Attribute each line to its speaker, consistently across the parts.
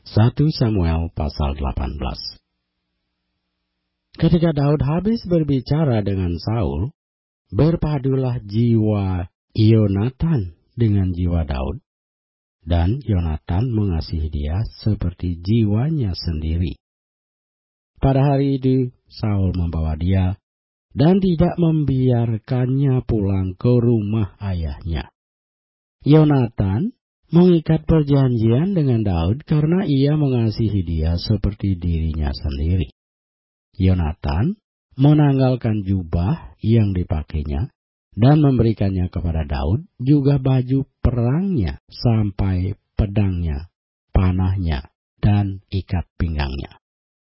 Speaker 1: 1 Samuel pasal 18. Ketika Daud habis berbicara dengan Saul, berpadulah jiwa Yonatan dengan jiwa Daud, dan Yonatan mengasihi dia seperti jiwanya sendiri. Pada hari itu Saul membawa dia dan tidak membiarkannya pulang ke rumah ayahnya. Yonatan mengikat perjanjian dengan Daud karena ia mengasihi dia seperti dirinya sendiri. Yonatan menanggalkan jubah yang dipakainya dan memberikannya kepada Daud, juga baju perangnya sampai pedangnya, panahnya, dan ikat pinggangnya.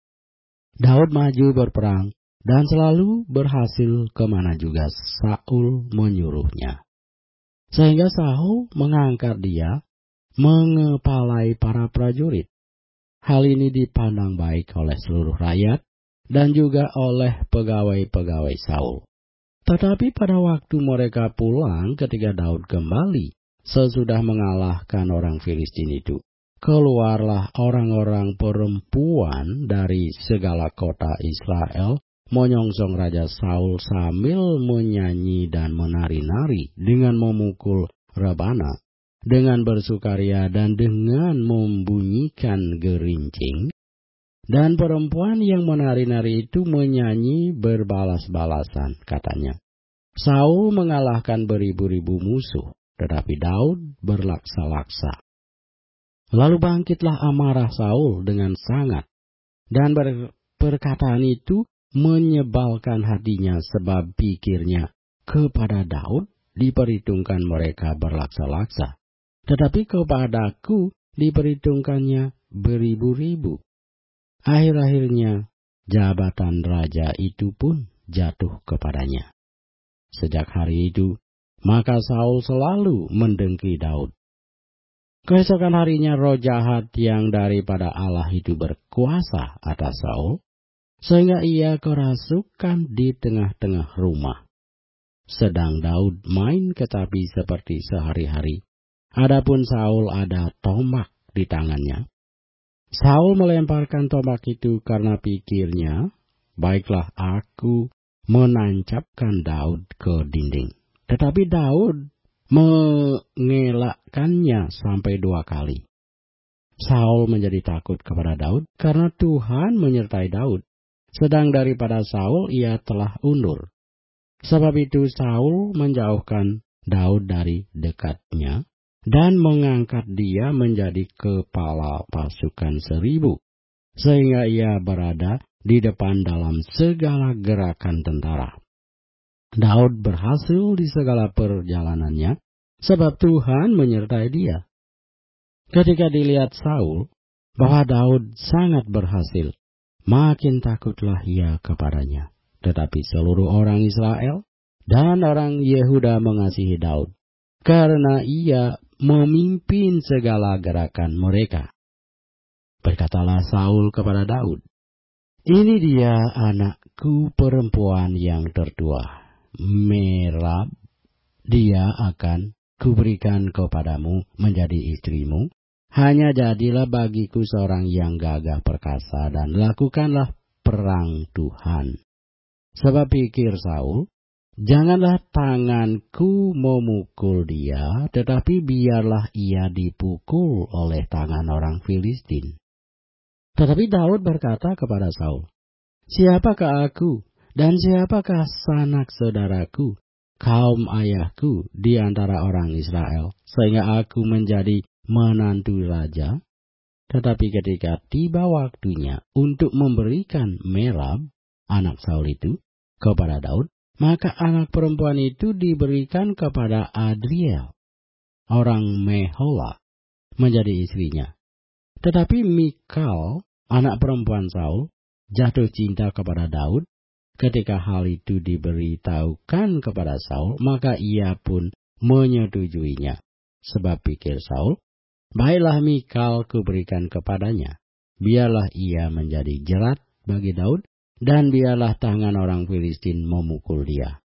Speaker 1: Daud maju berperang dan selalu berhasil kemana juga Saul menyuruhnya. Sehingga Saul mengangkat dia mengepalai para prajurit. Hal ini dipandang baik oleh seluruh rakyat dan juga oleh pegawai-pegawai Saul. Tetapi pada waktu mereka pulang ketika Daud kembali sesudah mengalahkan orang Filistin itu, keluarlah orang-orang perempuan dari segala kota Israel menyongsong Raja Saul sambil menyanyi dan menari-nari dengan memukul rebana, dengan bersukaria dan dengan membunyikan gerincing. Dan perempuan yang menari-nari itu menyanyi berbalas-balasan, katanya, Saul mengalahkan beribu-ribu musuh, tetapi Daud berlaksa-laksa. Lalu bangkitlah amarah Saul dengan sangat, dan perkataan itu menyebalkan hatinya sebab pikirnya kepada Daud diperhitungkan mereka berlaksa-laksa, tetapi kepadaku diperhitungkannya beribu-ribu. Akhir-akhirnya jabatan raja itu pun jatuh kepadanya. Sejak hari itu, maka Saul selalu mendengki Daud. Keesokan harinya roh jahat yang daripada Allah itu berkuasa atas Saul, sehingga ia kerasukan di tengah-tengah rumah. Sedang Daud main kecapi seperti sehari-hari, adapun Saul ada tombak di tangannya. Saul melemparkan tombak itu karena pikirnya, baiklah aku menancapkan Daud ke dinding. Tetapi Daud mengelakkannya sampai 2 kali. Saul menjadi takut kepada Daud karena Tuhan menyertai Daud, sedang daripada Saul ia telah undur. Sebab itu Saul menjauhkan Daud dari dekatnya dan mengangkat dia menjadi kepala pasukan 1000, sehingga ia berada di depan dalam segala gerakan tentara. Daud berhasil di segala perjalanannya, sebab Tuhan menyertai dia. Ketika dilihat Saul bahwa Daud sangat berhasil, makin takutlah ia kepadanya. Tetapi seluruh orang Israel dan orang Yehuda mengasihi Daud, karena ia memimpin segala gerakan mereka. Berkatalah Saul kepada Daud, ini dia anakku perempuan yang tertua, Merab. Dia akan kuberikan kepadamu menjadi istrimu. Hanya jadilah bagiku seorang yang gagah perkasa dan lakukanlah perang Tuhan. Sebab pikir Saul, janganlah tanganku memukul dia, tetapi biarlah ia dipukul oleh tangan orang Filistin. Tetapi Daud berkata kepada Saul, siapakah aku dan siapakah sanak saudaraku, kaum ayahku di antara orang Israel, sehingga aku menjadi menantu raja? Tetapi ketika tiba waktunya untuk memberikan Merab, anak Saul itu, kepada Daud, maka anak perempuan itu diberikan kepada Adriel, orang Mehola, menjadi istrinya. Tetapi Mikal, anak perempuan Saul, jatuh cinta kepada Daud. Ketika hal itu diberitahukan kepada Saul, maka ia pun menyetujuinya. Sebab pikir Saul, baiklah Mikal kuberikan kepadanya, biarlah ia menjadi jerat bagi Daud, dan biarlah tangan orang Filistin memukul dia.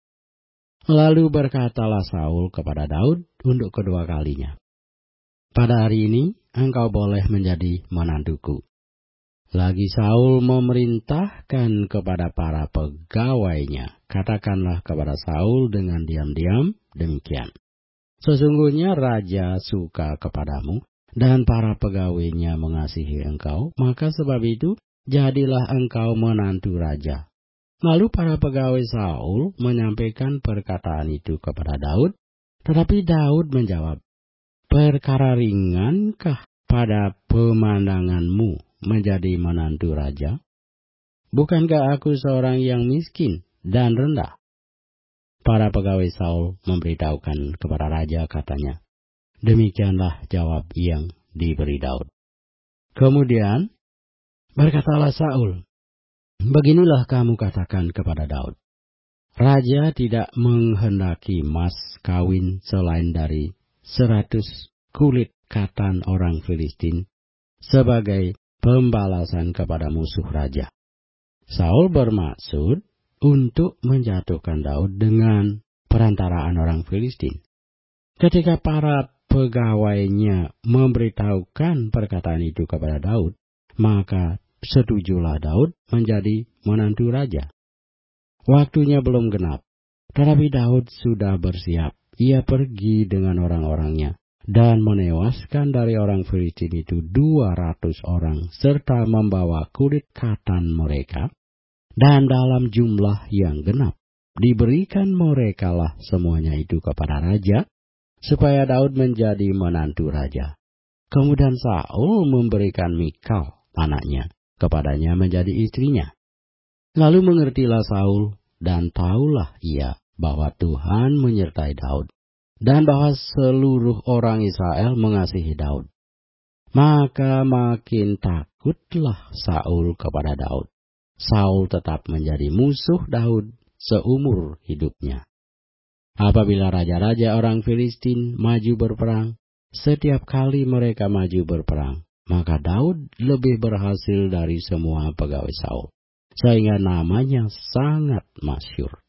Speaker 1: Lalu berkatalah Saul kepada Daud untuk kedua kalinya, pada hari ini engkau boleh menjadi menantuku. Lagi Saul memerintahkan kepada para pegawainya, katakanlah kepada Saul dengan diam-diam demikian. Sesungguhnya raja suka kepadamu, dan para pegawainya mengasihi engkau, maka sebab itu jadilah engkau menantu raja. Lalu para pegawai Saul menyampaikan perkataan itu kepada Daud, tetapi Daud menjawab, perkara ringankah pada pemandanganmu menjadi menantu raja? Bukankah aku seorang yang miskin dan rendah? Para pegawai Saul memberitahukan kepada raja, katanya, demikianlah jawab yang diberi Daud. Kemudian berkatalah Saul, beginilah kamu katakan kepada Daud, raja tidak menghendaki mas kawin selain dari 100 kulit katan orang Filistin sebagai pembalasan kepada musuh raja. Saul bermaksud untuk menjatuhkan Daud dengan perantaraan orang Filistin. Ketika para pegawainya memberitahukan perkataan itu kepada Daud, maka setujulah Daud menjadi menantu raja. Waktunya belum genap, tetapi Daud sudah bersiap. Ia pergi dengan orang-orangnya dan menewaskan dari orang Filistin itu 200 orang serta membawa kulit katan mereka, dan dalam jumlah yang genap diberikan merekalah semuanya itu kepada raja, supaya Daud menjadi menantu raja. Kemudian Saul memberikan Mikal, anaknya, kepadanya menjadi istrinya. Lalu mengertilah Saul, dan tahulah ia bahwa Tuhan menyertai Daud, dan bahwa seluruh orang Israel mengasihi Daud. Maka makin takutlah Saul kepada Daud. Saul tetap menjadi musuh Daud seumur hidupnya. Apabila raja-raja orang Filistin maju berperang, setiap kali mereka maju berperang, maka Daud lebih berhasil dari semua pegawai Saul, sehingga namanya sangat masyhur.